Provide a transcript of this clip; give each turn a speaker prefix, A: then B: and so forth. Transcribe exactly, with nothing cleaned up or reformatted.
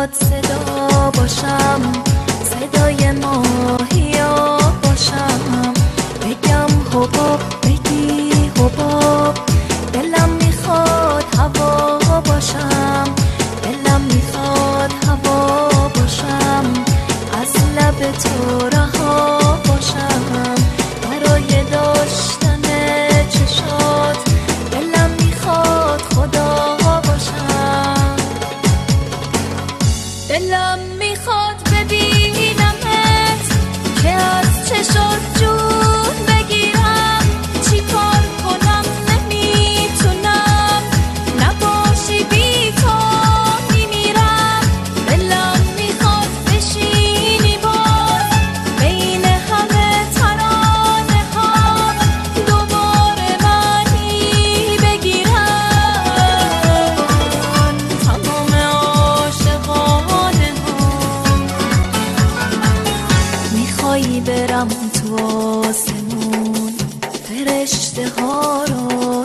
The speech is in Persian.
A: برات صدا باشم، صدای ماهیا باشم، بگم حباب بگی حباب، دلم میخواد هوا باشم، دلم میخواد هوا باشم، از لب تو رها باشم، برای داشتن چشات دلم میخواد خدا باشم، دلم میخواد ببینمت که از چشات جون بگیرم، چی کار کنم نمیتونم، نباشی بی تو میمیرم، دلم میخواد بشینی باز بین همه ترانه ها، دوباره منی بگیرم تمام عاشقانه ها. میخوایی برم تو آسمون فرشته ها رو